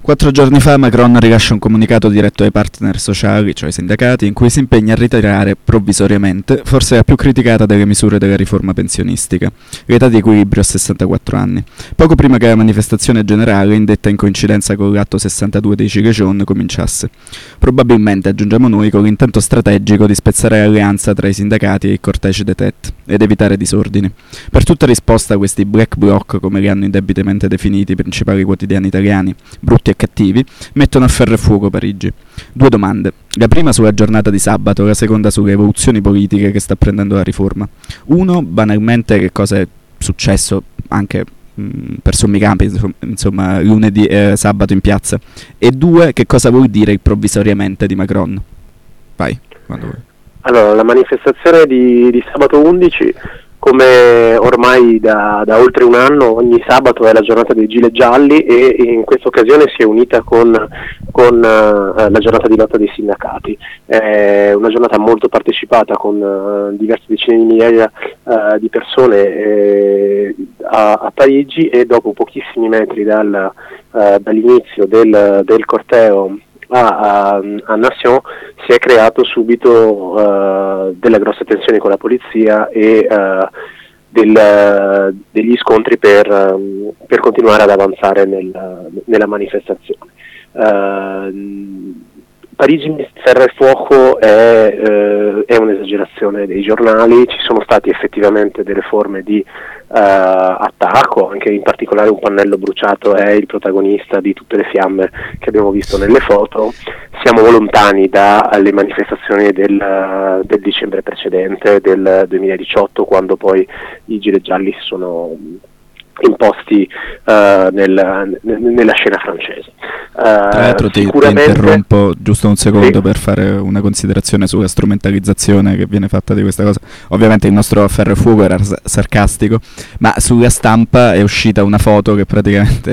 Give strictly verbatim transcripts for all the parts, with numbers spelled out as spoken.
Quattro giorni fa Macron rilascia un comunicato diretto ai partner sociali, cioè ai sindacati, in cui si impegna a ritirare provvisoriamente, forse la più criticata delle misure della riforma pensionistica, l'età di equilibrio a sessantaquattro anni, poco prima che la manifestazione generale, indetta in coincidenza con l'atto sessantadue dei Gilets jaunes, cominciasse. Probabilmente, aggiungiamo noi, con l'intento strategico di spezzare l'alleanza tra i sindacati e il cortege des têtes ed evitare disordini. Per tutta risposta, questi black bloc, come li hanno indebitamente definiti i principali quotidiani italiani, brutti e cattivi, mettono a ferro e fuoco Parigi. Due domande. La prima sulla giornata di sabato, la seconda sulle evoluzioni politiche che sta prendendo la riforma. Uno, banalmente, che cosa è successo anche mh, per sommi campi, insomma, lunedì eh, sabato in piazza. E due, che cosa vuol dire il provvisoriamente di Macron? Vai, quando vuoi. Allora, la manifestazione di, di sabato undici, come ormai da, da oltre un anno, ogni sabato è la giornata dei gilet gialli, e in questa occasione si è unita con, con uh, la giornata di lotta dei sindacati. È una giornata molto partecipata, con uh, diverse decine di migliaia uh, di persone eh, a, a Parigi, e dopo pochissimi metri dal, uh, dall'inizio del, del corteo A, a, a Nation si è creato subito uh, delle grosse tensioni con la polizia e uh, del, degli scontri per, um, per continuare ad avanzare nel, nella manifestazione. Uh, Parigi ferro e fuoco è, eh, è un'esagerazione dei giornali. Ci sono stati effettivamente delle forme di uh, attacco, anche in particolare un pannello bruciato è il protagonista di tutte le fiamme che abbiamo visto nelle foto. Siamo lontani dalle manifestazioni del, del dicembre precedente, del duemiladiciotto, quando poi i gilet gialli si sono imposti uh, nel, nella scena francese. Uh, Tra l'altro ti, sicuramente... ti interrompo giusto un secondo sì. per fare una considerazione sulla strumentalizzazione che viene fatta di questa cosa. Ovviamente il nostro ferro e fuoco era s- sarcastico, ma sulla stampa è uscita una foto che praticamente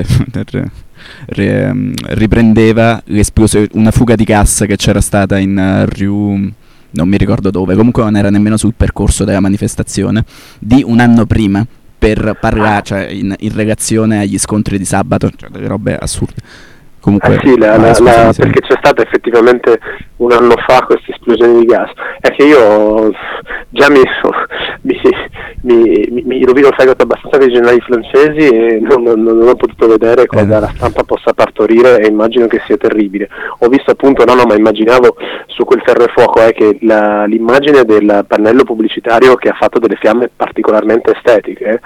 ri- riprendeva l'esplosione, una fuga di gas che c'era stata in uh, Rue, non mi ricordo dove, comunque non era nemmeno sul percorso della manifestazione, di un anno prima, per parlare, cioè in, in relazione agli scontri di sabato, cioè delle robe assurde. Comunque, eh sì, la, vai, la, scusami, la, se... perché c'è stata effettivamente un anno fa questa esplosione di gas. È che io già mi, mi, mi, mi, mi rovino il fegato abbastanza dei giornali francesi e non, non, non ho potuto vedere cosa eh. la stampa possa partorire, e immagino che sia terribile. Ho visto appunto, no no, ma immaginavo su quel ferro e fuoco è che la, l'immagine del pannello pubblicitario, che ha fatto delle fiamme particolarmente estetiche,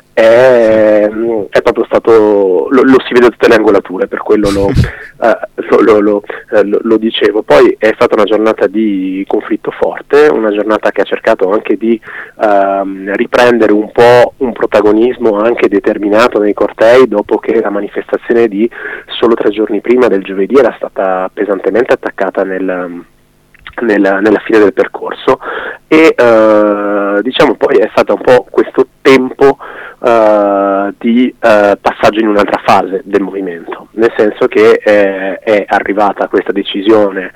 È, è proprio stato, lo, lo si vede da tutte le angolature, per quello lo, eh, lo, lo, lo, eh, lo, lo dicevo. Poi è stata una giornata di conflitto forte, una giornata che ha cercato anche di ehm, riprendere un po' un protagonismo anche determinato nei cortei, dopo che la manifestazione di solo tre giorni prima del giovedì era stata pesantemente attaccata nel Nella, nella fine del percorso, e uh, diciamo poi è stato un po' questo tempo uh, di uh, passaggio in un'altra fase del movimento, nel senso che è, è arrivata questa decisione,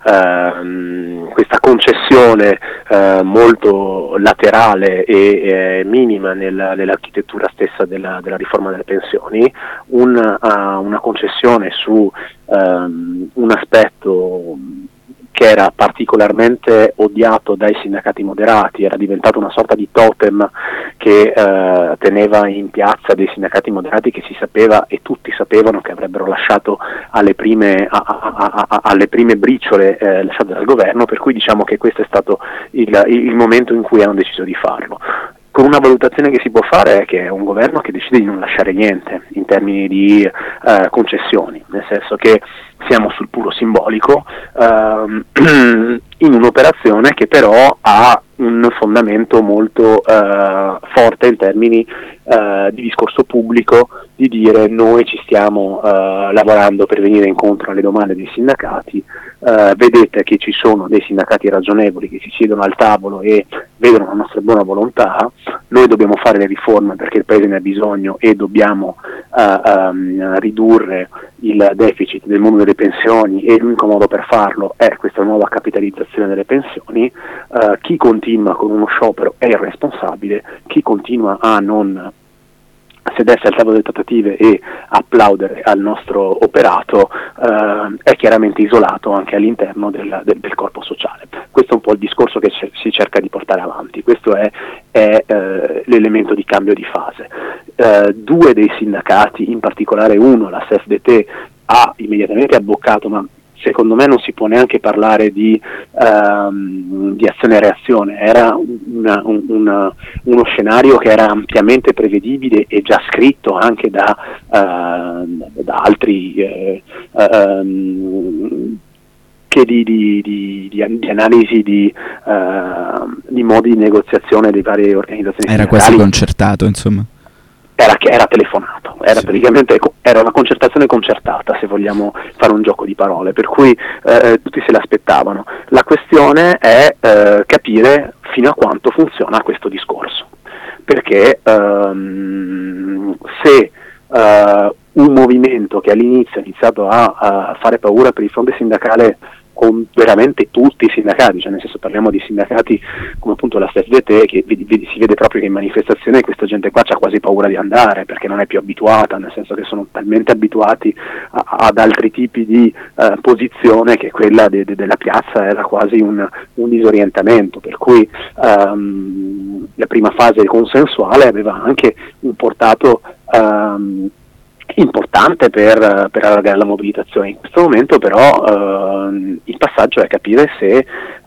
uh, questa concessione uh, molto laterale e eh, minima nel, nell'architettura stessa della, della riforma delle pensioni, un, uh, una concessione su um, un aspetto che era particolarmente odiato dai sindacati moderati, era diventato una sorta di totem che eh, teneva in piazza dei sindacati moderati che si sapeva, e tutti sapevano, che avrebbero lasciato alle prime, a, a, a, alle prime briciole eh, lasciate dal governo, per cui diciamo che questo è stato il, il momento in cui hanno deciso di farlo. Con una valutazione che si può fare è che è un governo che decide di non lasciare niente in termini di eh, concessioni, nel senso che siamo sul puro simbolico, ehm, in un'operazione che però ha un fondamento molto eh, forte in termini eh, di discorso pubblico, di dire noi ci stiamo eh, lavorando per venire incontro alle domande dei sindacati, eh, vedete che ci sono dei sindacati ragionevoli che si siedono al tavolo e vedono la nostra buona volontà, noi dobbiamo fare le riforme perché il Paese ne ha bisogno e dobbiamo eh, um, ridurre il deficit del mondo delle pensioni, e l'unico modo per farlo è questa nuova capitalizzazione delle pensioni. Uh, chi continua con uno sciopero è irresponsabile, chi continua a non sedersi al tavolo delle trattative e applaudere al nostro operato eh, è chiaramente isolato anche all'interno del, del, del corpo sociale. Questo è un po' il discorso che c- si cerca di portare avanti, questo è, è eh, l'elemento di cambio di fase. Eh, due dei sindacati, in particolare uno, la S F D T, ha immediatamente abboccato, ma secondo me non si può neanche parlare di, um, di azione e reazione, era una, un, una, uno scenario che era ampiamente prevedibile e già scritto anche da, uh, da altri eh, um, che di, di, di, di, di analisi di, uh, di modi di negoziazione delle varie organizzazioni era sindacali. Quasi concertato, insomma. Era, che era telefonato, era sì. praticamente era una concertazione concertata, se vogliamo fare un gioco di parole, per cui eh, tutti se l'aspettavano. La questione è eh, capire fino a quanto funziona questo discorso, perché ehm, se eh, un movimento che all'inizio ha iniziato a, a fare paura per il fronte sindacale con veramente tutti i sindacati, cioè nel senso parliamo di sindacati come appunto la S F D T, che vedi, vedi, si vede proprio che in manifestazione questa gente qua c'ha quasi paura di andare perché non è più abituata, nel senso che sono talmente abituati a, ad altri tipi di uh, posizione che quella de, de, della piazza era quasi un, un disorientamento, per cui um, la prima fase consensuale aveva anche un portato um, importante per, per allargare la mobilitazione. In questo momento però eh, il passaggio è capire se eh,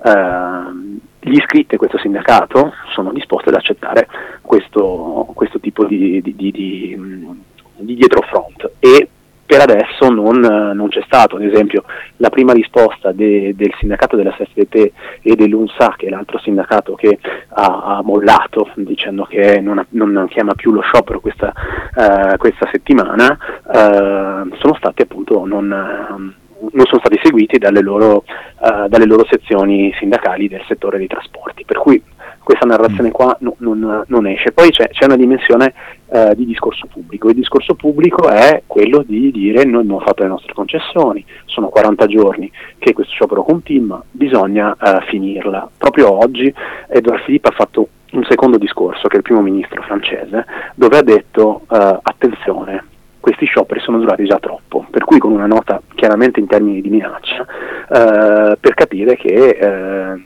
gli iscritti a questo sindacato sono disposti ad accettare questo, questo tipo di, di, di, di, di dietrofront, e per adesso non, non c'è stato. Ad esempio la prima risposta de, del sindacato della S F D T e dell'UNSA, che è l'altro sindacato che ha, ha mollato dicendo che non, non chiama più lo sciopero questa, uh, questa settimana, uh, sono stati appunto non, uh, non sono stati seguiti dalle loro, uh, dalle loro sezioni sindacali del settore dei trasporti, per cui questa narrazione qua no, non, non esce. Poi c'è, c'è una dimensione eh, di discorso pubblico. Il discorso pubblico è quello di dire: noi abbiamo fatto le nostre concessioni, sono quaranta giorni che questo sciopero continua, bisogna eh, finirla. Proprio oggi Edouard Philippe ha fatto un secondo discorso, che è il primo ministro francese, dove ha detto eh, attenzione, questi scioperi sono durati già troppo, per cui con una nota chiaramente in termini di minaccia, eh, per capire che eh,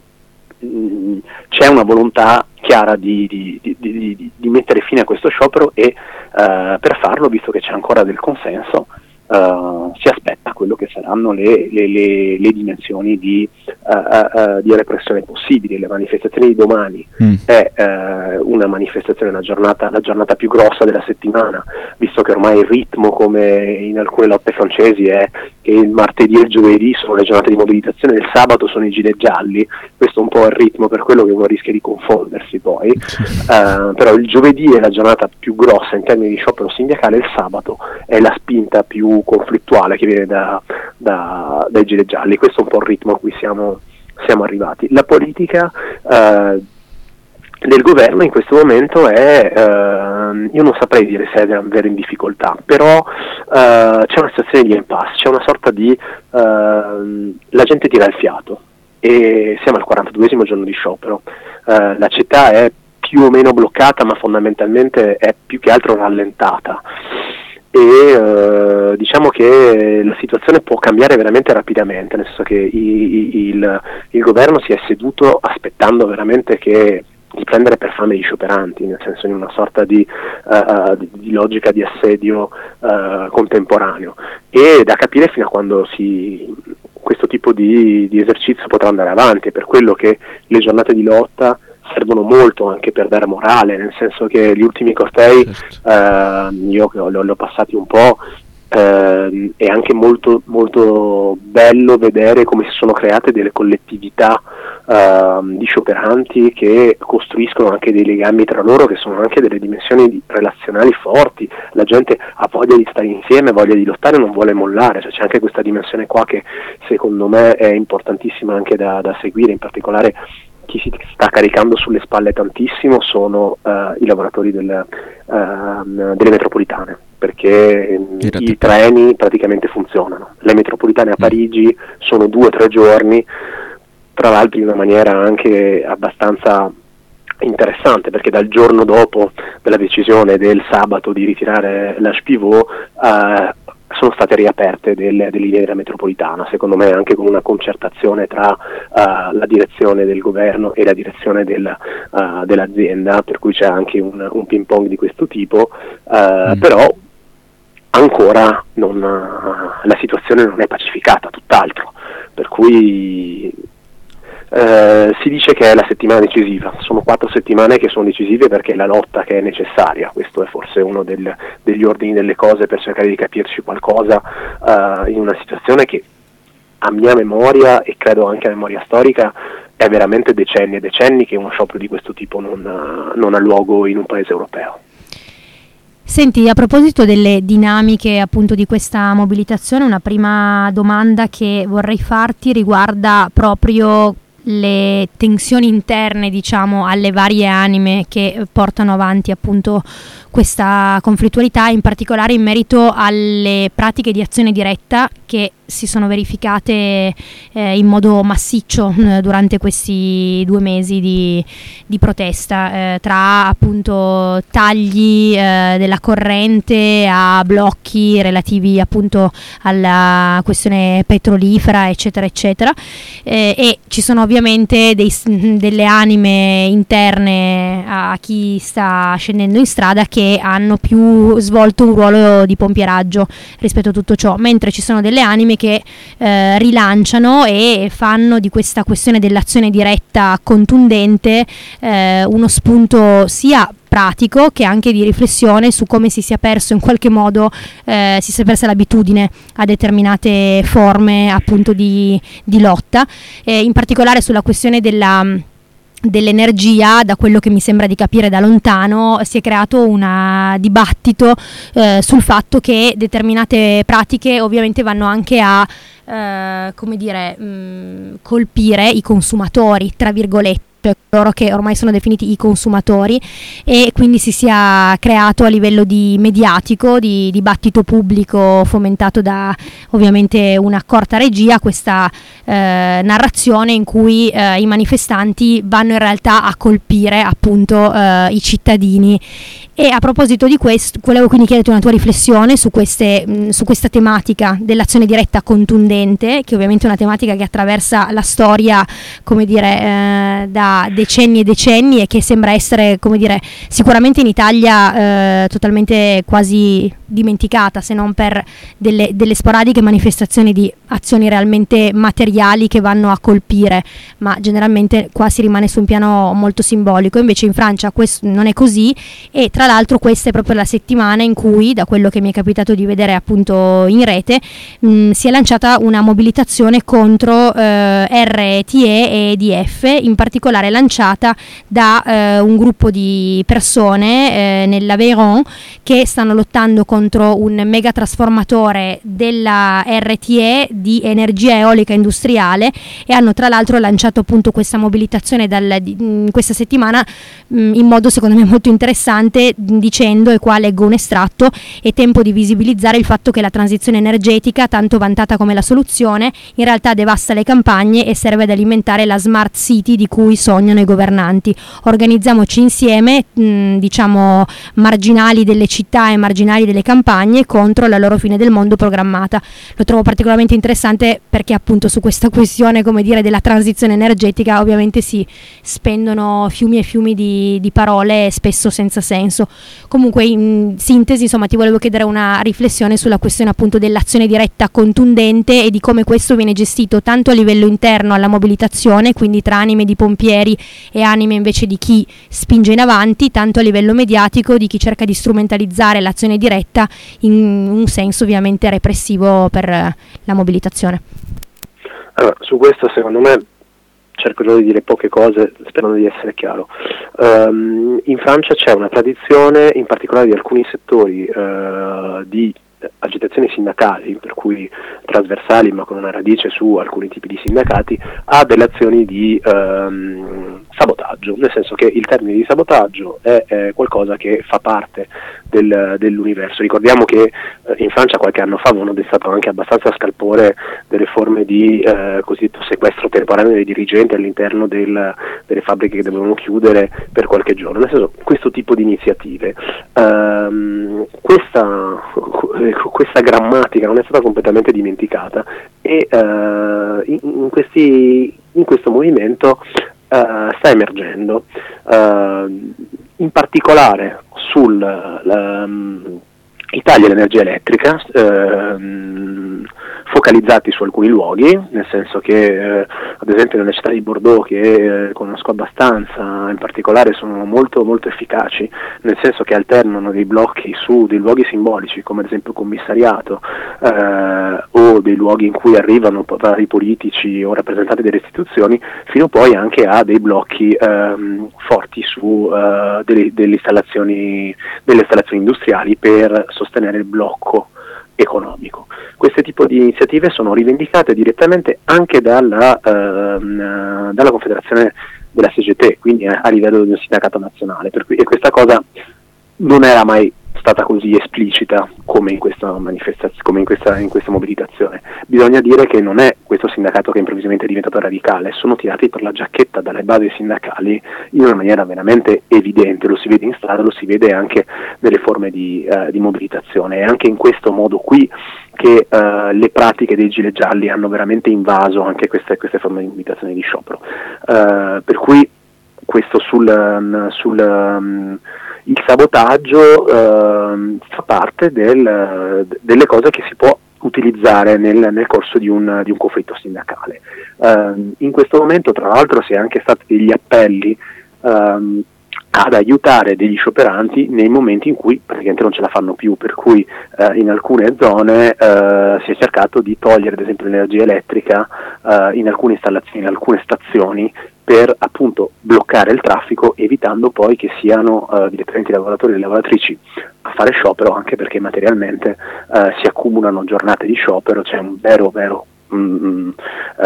c'è una volontà chiara di, di, di, di, di mettere fine a questo sciopero e uh, per farlo, visto che c'è ancora del consenso, uh, si aspetta quello che saranno le, le, le, le dimensioni di, uh, uh, di repressione possibili. Le manifestazioni di domani mm. è uh, una manifestazione, la giornata, la giornata più grossa della settimana, visto che ormai il ritmo, come in alcune lotte francesi, è che il martedì e il giovedì sono le giornate di mobilitazione, il sabato sono i gilet gialli. Questo è un po' il ritmo, per quello che uno rischia di confondersi poi, uh, però il giovedì è la giornata più grossa in termini di sciopero sindacale, il sabato è la spinta più conflittuale che viene da, da, dai gilet gialli. Questo è un po' il ritmo a cui siamo, siamo arrivati. La politica uh, del governo in questo momento è, uh, io non saprei dire se è davvero in difficoltà, però uh, c'è una situazione di impasse, c'è una sorta di uh, la gente tira il fiato e siamo al quarantaduesimo giorno di sciopero. Uh, la città è più o meno bloccata, ma fondamentalmente è più che altro rallentata, e uh, diciamo che la situazione può cambiare veramente rapidamente, nel senso che i, i, il, il governo si è seduto aspettando veramente che di prendere per fame gli scioperanti, nel senso in una sorta di, uh, di, di logica di assedio uh, contemporaneo, e da capire fino a quando si, questo tipo di, di esercizio potrà andare avanti. È per quello che le giornate di lotta servono molto anche per dare morale, nel senso che gli ultimi cortei, certo. uh, io che li ho passati un po', Uh, è anche molto, molto bello vedere come si sono create delle collettività uh, di scioperanti che costruiscono anche dei legami tra loro, che sono anche delle dimensioni di, relazionali forti. La gente ha voglia di stare insieme, voglia di lottare, non vuole mollare, cioè, c'è anche questa dimensione qua che secondo me è importantissima anche da, da seguire. In particolare chi si sta caricando sulle spalle tantissimo sono uh, i lavoratori del, uh, delle metropolitane, perché i, i treni praticamente funzionano. Le metropolitane a Parigi sono due o tre giorni, tra l'altro in una maniera anche abbastanza interessante, perché dal giorno dopo della decisione del sabato di ritirare l'H P V eh, sono state riaperte delle, delle linee della metropolitana, secondo me anche con una concertazione tra uh, la direzione del governo e la direzione del, uh, dell'azienda, per cui c'è anche un, un ping pong di questo tipo, uh, mm. però ancora non, uh, la situazione non è pacificata, tutt'altro, per cui Uh, si dice che è la settimana decisiva. Sono quattro settimane che sono decisive perché è la lotta che è necessaria. Questo è forse uno del, degli ordini delle cose per cercare di capirci qualcosa uh, in una situazione che, a mia memoria e credo anche a memoria storica, è veramente decenni e decenni che uno sciopero di questo tipo non, uh, non ha luogo in un paese europeo. Senti, a proposito delle dinamiche appunto di questa mobilitazione, una prima domanda che vorrei farti riguarda proprio le tensioni interne, diciamo, alle varie anime che portano avanti appunto questa conflittualità, in particolare in merito alle pratiche di azione diretta che si sono verificate eh, in modo massiccio eh, durante questi due mesi di, di protesta, eh, tra appunto tagli eh, della corrente a blocchi relativi appunto alla questione petrolifera, eccetera eccetera, eh, e ci sono ovviamente dei, delle anime interne a chi sta scendendo in strada che hanno più svolto un ruolo di pompieraggio rispetto a tutto ciò, mentre ci sono delle anime che eh, rilanciano e fanno di questa questione dell'azione diretta contundente eh, uno spunto sia pratico che anche di riflessione su come si sia perso in qualche modo eh, si sia persa l'abitudine a determinate forme appunto di, di lotta, eh, in particolare sulla questione della dell'energia. Da quello che mi sembra di capire da lontano si è creato un dibattito eh, sul fatto che determinate pratiche ovviamente vanno anche a eh, come dire mh, colpire i consumatori, tra virgolette, loro che ormai sono definiti i consumatori, e quindi si sia creato a livello di mediatico, di dibattito pubblico fomentato da ovviamente una corta regia, questa eh, narrazione in cui eh, i manifestanti vanno in realtà a colpire appunto eh, i cittadini. E a proposito di questo, volevo quindi chiederti una tua riflessione su, queste, mh, su questa tematica dell'azione diretta contundente, che ovviamente è una tematica che attraversa la storia, come dire, eh, da decenni e decenni, e che sembra essere, come dire, sicuramente in Italia eh, totalmente quasi dimenticata, se non per delle, delle sporadiche manifestazioni di azioni realmente materiali che vanno a colpire, ma generalmente qua si rimane su un piano molto simbolico. Invece in Francia questo non è così, e tra l'altro questa è proprio la settimana in cui, da quello che mi è capitato di vedere appunto in rete, mh, si è lanciata una mobilitazione contro eh, R T E e E D F, in particolare lanciata da eh, un gruppo di persone eh, nell'Aveyron che stanno lottando contro un mega trasformatore della R T E di energia eolica industriale, e hanno tra l'altro lanciato appunto questa mobilitazione dal, di, questa settimana mh, in modo secondo me molto interessante, dicendo, e qua leggo un estratto: è tempo di visibilizzare il fatto che la transizione energetica, tanto vantata come la soluzione, in realtà devasta le campagne e serve ad alimentare la smart city di cui sognano i governanti. Organizziamoci insieme, mh, diciamo marginali delle città e marginali delle campagne, contro la loro fine del mondo programmata. Lo trovo particolarmente interessante perché appunto su questa questione, come dire, della transizione energetica ovviamente si spendono fiumi e fiumi di, di parole, spesso senza senso. Comunque, in sintesi, insomma, ti volevo chiedere una riflessione sulla questione appunto dell'azione diretta contundente e di come questo viene gestito tanto a livello interno alla mobilitazione, quindi tra anime di pompieri e anime invece di chi spinge in avanti, tanto a livello mediatico di chi cerca di strumentalizzare l'azione diretta in un senso ovviamente repressivo per la mobilitazione. Allora, su questo secondo me cercherò di dire poche cose sperando di essere chiaro. Um, in Francia c'è una tradizione, in particolare di alcuni settori uh, di agitazioni sindacali, per cui trasversali ma con una radice su alcuni tipi di sindacati, a delle azioni di um, sabotaggio, nel senso che il termine di sabotaggio è, è qualcosa che fa parte del, dell'universo. Ricordiamo che eh, in Francia qualche anno fa avevano destato anche abbastanza scalpore delle forme di eh, cosiddetto sequestro temporaneo dei dirigenti all'interno del, delle fabbriche che dovevano chiudere per qualche giorno, nel senso, questo tipo di iniziative. Um, questa, questa grammatica non è stata completamente dimenticata e uh, in, in, questi, in questo movimento uh, sta emergendo, uh, in particolare sul um, i tagli all'energia elettrica, ehm, focalizzati su alcuni luoghi, nel senso che eh, ad esempio nella città di Bordeaux, che eh, conosco abbastanza, in particolare sono molto molto efficaci, nel senso che alternano dei blocchi su dei luoghi simbolici come ad esempio il commissariato eh, o dei luoghi in cui arrivano vari politici o rappresentanti delle istituzioni, fino poi anche a dei blocchi ehm, forti su eh, delle, delle installazioni delle installazioni industriali per sostenere il blocco economico. Questo tipo di iniziative sono rivendicate direttamente anche dalla, ehm, dalla Confederazione della C G T, quindi a livello di un sindacato nazionale, per cui, e questa cosa non era mai stata così esplicita come in questa manifestazione, come in questa, in questa mobilitazione. Bisogna dire che non è questo sindacato che improvvisamente è diventato radicale, sono tirati per la giacchetta dalle basi sindacali in una maniera veramente evidente, lo si vede in strada, lo si vede anche nelle forme di, uh, di mobilitazione. È anche in questo modo qui che uh, le pratiche dei gilet gialli hanno veramente invaso anche queste, queste forme di mobilitazione di sciopero. Uh, per cui questo sul, um, sul um, il sabotaggio eh, fa parte del, delle cose che si può utilizzare nel, nel corso di un, di un conflitto sindacale. Eh, in questo momento, tra l'altro, si è anche stati degli appelli ehm, ad aiutare degli scioperanti nei momenti in cui praticamente non ce la fanno più, per cui eh, in alcune zone eh, si è cercato di togliere ad esempio l'energia elettrica eh, in alcune installazioni, in alcune stazioni, per appunto bloccare il traffico, evitando poi che siano uh, direttamente i lavoratori e le lavoratrici a fare sciopero, anche perché materialmente uh, si accumulano giornate di sciopero, c'è un vero vero mm, uh,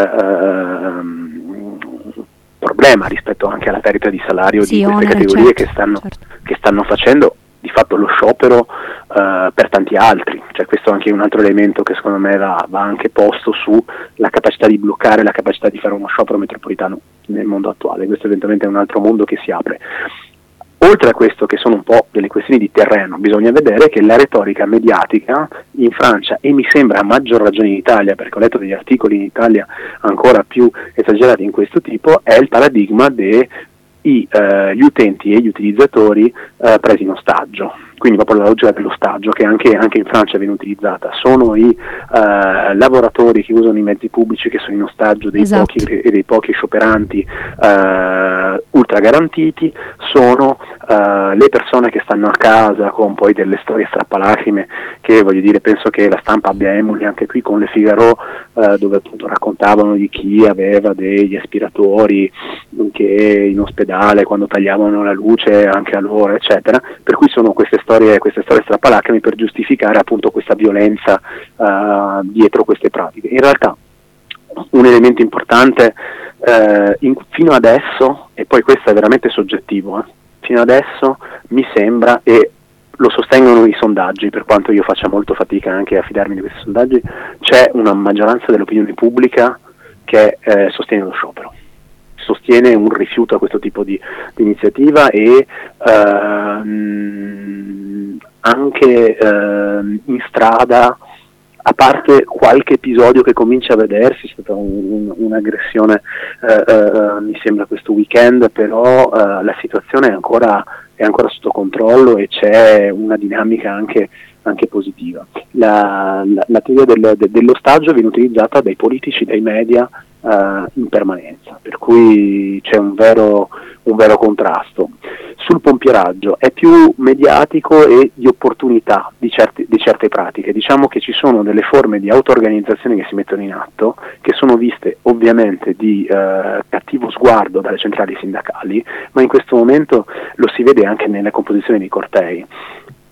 uh, problema rispetto anche alla perdita di salario sì, di queste onere, categorie certo, che, stanno, certo. che stanno facendo di fatto lo sciopero uh, per tanti altri, cioè questo è anche un altro elemento che secondo me va, va anche posto sulla capacità di bloccare, la capacità di fare uno sciopero metropolitano nel mondo attuale. Questo evidentemente è un altro mondo che si apre. Oltre a questo, che sono un po' delle questioni di terreno, bisogna vedere che la retorica mediatica in Francia, e mi sembra a maggior ragione in Italia, perché ho letto degli articoli in Italia ancora più esagerati in questo tipo, è il paradigma dei I, eh, gli utenti e gli utilizzatori eh, presi in ostaggio, quindi proprio la logica dello ostaggio che anche, anche in Francia viene utilizzata. Sono i eh, lavoratori che usano i mezzi pubblici che sono in ostaggio dei, esatto. pochi, dei pochi scioperanti eh, ultra garantiti, sono eh, le persone che stanno a casa con poi delle storie strappalacrime che, voglio dire, penso che la stampa abbia emuli anche qui con Le Figaro, eh, dove appunto raccontavano di chi aveva degli aspiratori che in ospedale quando tagliavano la luce anche a loro, eccetera, per cui sono queste storie, queste storie strappalacrime per giustificare appunto questa violenza uh, dietro queste pratiche. In realtà un elemento importante uh, in, fino adesso, e poi questo è veramente soggettivo, eh, fino adesso mi sembra, e lo sostengono i sondaggi, per quanto io faccia molto fatica anche a fidarmi di questi sondaggi, c'è una maggioranza dell'opinione pubblica che eh, sostiene lo sciopero, sostiene un rifiuto a questo tipo di, di iniziativa e ehm, anche ehm, in strada, a parte qualche episodio che comincia a vedersi, è stata un, un, un'aggressione eh, eh, mi sembra questo weekend, però eh, la situazione è ancora, è ancora sotto controllo e c'è una dinamica anche, anche positiva. La, la, la teoria del, de, dell'ostaggio viene utilizzata dai politici, dai media Uh, in permanenza, per cui c'è un vero, un vero contrasto. Sul pompieraggio è più mediatico e di opportunità di, certi, di certe pratiche. Diciamo che ci sono delle forme di auto-organizzazione che si mettono in atto, che sono viste ovviamente di uh, cattivo sguardo dalle centrali sindacali, ma in questo momento lo si vede anche nella composizione dei cortei.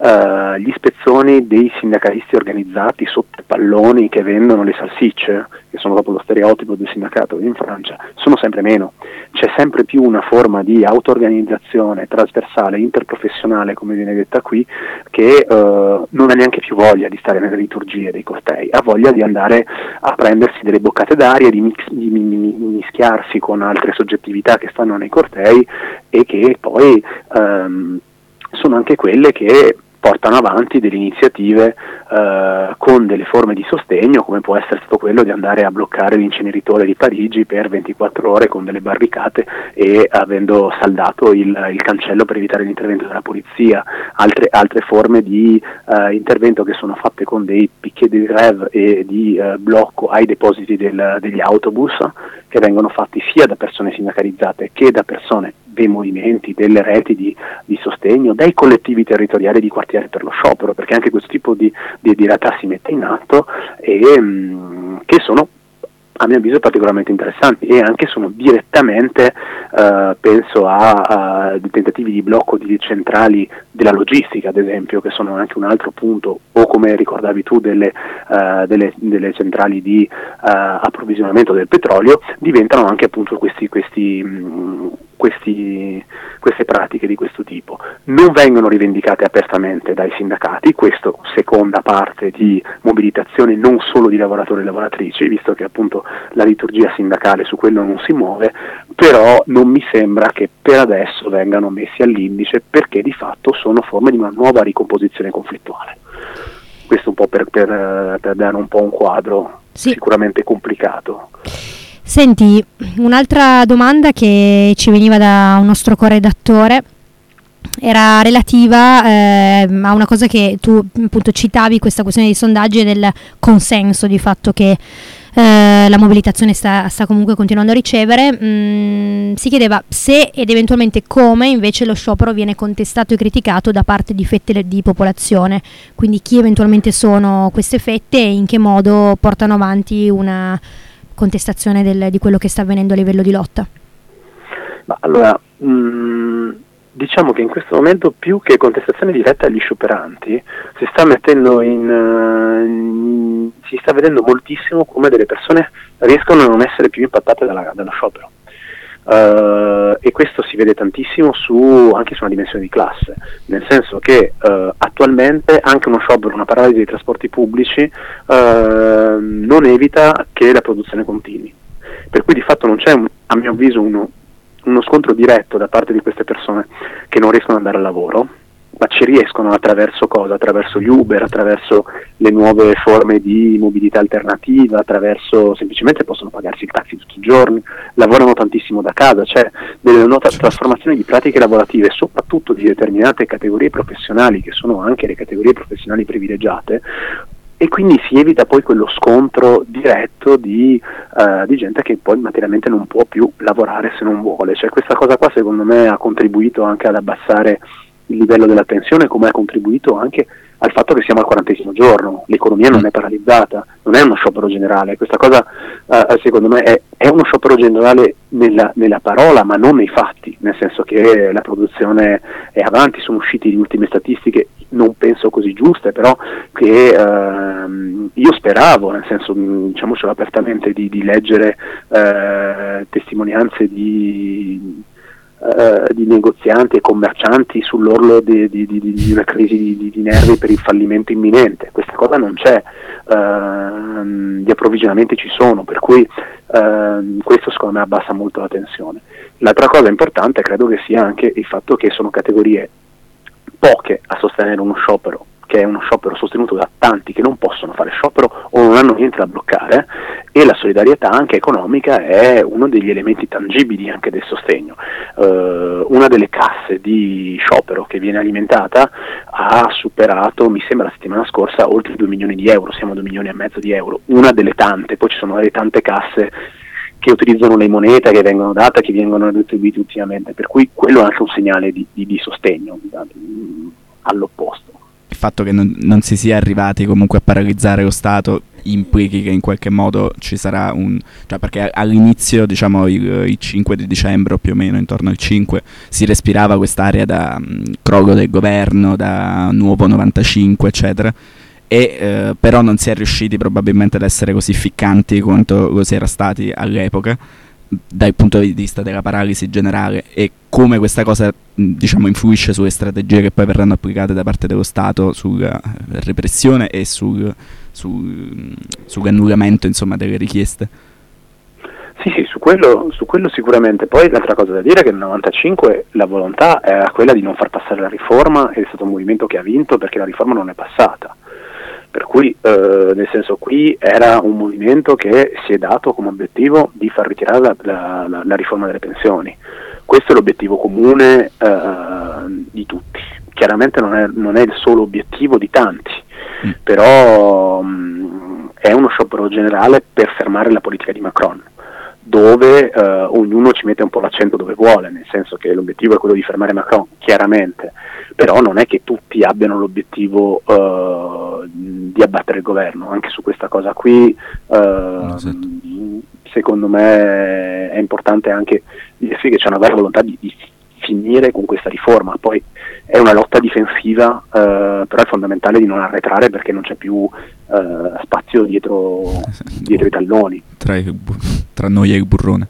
Uh, gli spezzoni dei sindacalisti organizzati sotto i palloni che vendono le salsicce, che sono proprio lo stereotipo del sindacato in Francia, sono sempre meno. C'è sempre più una forma di auto-organizzazione trasversale, interprofessionale, come viene detta qui, che eh, non ha neanche più voglia di stare nelle liturgie dei cortei, ha voglia di andare a prendersi delle boccate d'aria, di, mix, di mischiarsi con altre soggettività che stanno nei cortei e che poi ehm, sono anche quelle che portano avanti delle iniziative eh, con delle forme di sostegno, come può essere stato quello di andare a bloccare l'inceneritore di Parigi per ventiquattro ore con delle barricate e avendo saldato il, il cancello per evitare l'intervento della polizia, altre, altre forme di eh, intervento che sono fatte con dei piquet de grève e di eh, blocco ai depositi del, degli autobus, che vengono fatti sia da persone sindacalizzate che da persone dei movimenti, delle reti di, di sostegno, dai collettivi territoriali di quartiere per lo sciopero, perché anche questo tipo di, di, di realtà si mette in atto e mh, che sono a mio avviso particolarmente interessanti e anche sono direttamente, eh, penso a, a tentativi di blocco di centrali della logistica, ad esempio, che sono anche un altro punto, o come ricordavi tu delle, uh, delle, delle centrali di uh, approvvigionamento del petrolio, diventano anche appunto questi, questi, mh, questi, queste pratiche di questo tipo. Non vengono rivendicate apertamente dai sindacati, questo seconda parte di mobilitazione non solo di lavoratori e lavoratrici, visto che appunto la liturgia sindacale su quello non si muove, però non mi sembra che per adesso vengano messi all'indice, perché di fatto sono forme di una nuova ricomposizione conflittuale. Questo un po' per, per, per dare un po' un quadro sì. Sicuramente complicato. Senti, un'altra domanda che ci veniva da un nostro corredattore era relativa eh, a una cosa che tu appunto citavi, questa questione dei sondaggi e del consenso di fatto che eh, la mobilitazione sta, sta comunque continuando a ricevere. Mm, si chiedeva se ed eventualmente come invece lo sciopero viene contestato e criticato da parte di fette di popolazione, quindi chi eventualmente sono queste fette e in che modo portano avanti una contestazione del, di quello che sta avvenendo a livello di lotta. Ma allora, mh, diciamo che in questo momento più che contestazione diretta agli scioperanti si sta mettendo in, in si sta vedendo moltissimo come delle persone riescono a non essere più impattate dalla, dallo sciopero. Uh, e questo si vede tantissimo su, anche su una dimensione di classe, nel senso che uh, attualmente anche uno sciopero, una paralisi dei trasporti pubblici uh, non evita che la produzione continui, per cui di fatto non c'è un, a mio avviso uno, uno scontro diretto da parte di queste persone che non riescono ad andare al lavoro, ma ci riescono attraverso cosa? Attraverso gli Uber, attraverso le nuove forme di mobilità alternativa, attraverso semplicemente possono pagarsi il taxi tutti i giorni, lavorano tantissimo da casa, c'è delle nuove trasformazioni di pratiche lavorative, soprattutto di determinate categorie professionali che sono anche le categorie professionali privilegiate, e quindi si evita poi quello scontro diretto di, uh, di gente che poi materialmente non può più lavorare se non vuole. Cioè questa cosa qua secondo me ha contribuito anche ad abbassare il livello della tensione, come ha contribuito anche al fatto che siamo al quarantesimo giorno, l'economia non è paralizzata, non è uno sciopero generale. Questa cosa uh, secondo me è, è uno sciopero generale nella, nella parola, ma non nei fatti, nel senso che la produzione è avanti, sono uscite le ultime statistiche, non penso così giuste, però che uh, io speravo, nel senso, diciamocelo apertamente, di, di leggere uh, testimonianze di Uh, di negozianti e commercianti sull'orlo di, di, di, di una crisi di, di nervi per il fallimento imminente. Questa cosa non c'è, uh, gli approvvigionamenti ci sono, per cui uh, questo secondo me abbassa molto la tensione. L'altra cosa importante credo che sia anche il fatto che sono categorie poche a sostenere uno sciopero, che è uno sciopero sostenuto da tanti che non possono fare sciopero o non hanno niente da bloccare, e la solidarietà anche economica è uno degli elementi tangibili anche del sostegno. Uh, una delle casse di sciopero che viene alimentata ha superato, mi sembra la settimana scorsa, oltre due milioni di euro, siamo a due milioni e mezzo di euro, una delle tante, poi ci sono le tante casse che utilizzano le monete che vengono date, che vengono retribuite ultimamente, per cui quello è anche un segnale di, di, di sostegno all'opposto. Il fatto che non, non si sia arrivati comunque a paralizzare lo Stato implichi che in qualche modo ci sarà un... cioè perché all'inizio, diciamo il, il cinque di dicembre o più o meno intorno al cinque, si respirava quest'area da um, crollo del governo, da nuovo novantacinque eccetera, e eh, però non si è riusciti probabilmente ad essere così ficcanti quanto lo si era stati all'epoca dal punto di vista della paralisi generale, e come questa cosa diciamo influisce sulle strategie che poi verranno applicate da parte dello Stato sulla repressione e sul, sul, sull'annullamento insomma delle richieste. Sì, sì, su quello, su quello sicuramente. Poi l'altra cosa da dire è che nel novantacinque la volontà era quella di non far passare la riforma, ed è stato un movimento che ha vinto perché la riforma non è passata. Per cui, eh, nel senso, qui era un movimento che si è dato come obiettivo di far ritirare la, la, la, la riforma delle pensioni. Questo è l'obiettivo comune eh, di tutti. Chiaramente non è, non è il solo obiettivo di tanti, mm. però mh, è uno sciopero generale per fermare la politica di Macron, dove eh, ognuno ci mette un po' l'accento dove vuole, nel senso che l'obiettivo è quello di fermare Macron, chiaramente, però non è che tutti abbiano l'obiettivo eh, di abbattere il governo. Anche su questa cosa qui eh, esatto. Secondo me è importante anche dirsi che c'è una vera volontà di, di finire con questa riforma. Poi è una lotta difensiva, eh, però è fondamentale di non arretrare, perché non c'è più eh, spazio dietro, dietro i talloni. Tra, il, tra noi e il burrone.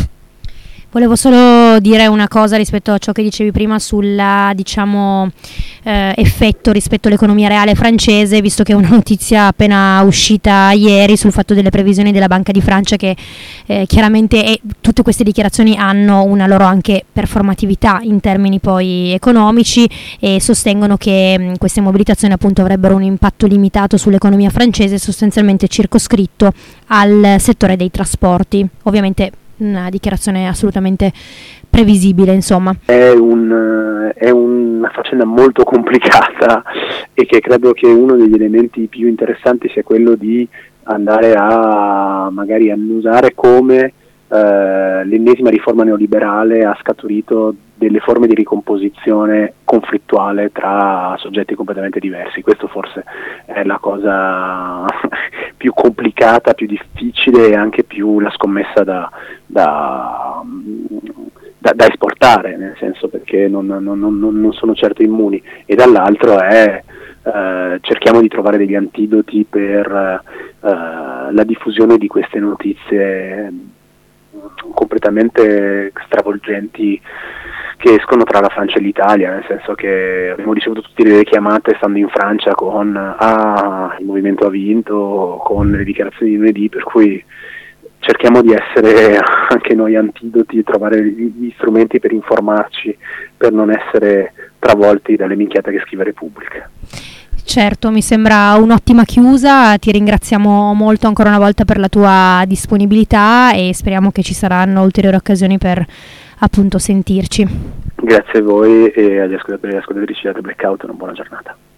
Volevo solo dire una cosa rispetto a ciò che dicevi prima sulla, diciamo, eh, effetto rispetto all'economia reale francese, visto che è una notizia appena uscita ieri sul fatto delle previsioni della Banca di Francia, che eh, chiaramente è, tutte queste dichiarazioni hanno una loro anche performatività in termini poi economici, e sostengono che mh, queste mobilitazioni appunto avrebbero un impatto limitato sull'economia francese, sostanzialmente circoscritto al settore dei trasporti. Ovviamente una dichiarazione assolutamente previsibile, insomma. È, un, è una faccenda molto complicata, e che credo che uno degli elementi più interessanti sia quello di andare a magari annusare come eh, l'ennesima riforma neoliberale ha scaturito delle forme di ricomposizione conflittuale tra soggetti completamente diversi. Questo forse è la cosa più complicata, più difficile, e anche più la scommessa da, da, da, da esportare, nel senso, perché non, non, non, non sono certo immuni. E dall'altro è eh, cerchiamo di trovare degli antidoti per eh, la diffusione di queste notizie completamente stravolgenti che escono tra la Francia e l'Italia, nel senso che abbiamo ricevuto tutte le chiamate stando in Francia con ah, il movimento ha vinto, con le dichiarazioni di lunedì, per cui cerchiamo di essere anche noi antidoti e trovare gli strumenti per informarci, per non essere travolti dalle minchiate che scrive Repubblica. Certo, mi sembra un'ottima chiusa, ti ringraziamo molto ancora una volta per la tua disponibilità, e speriamo che ci saranno ulteriori occasioni per appunto sentirci. Grazie a voi e agli ascoltatori e alle ascoltatrici di Blackout, una buona giornata.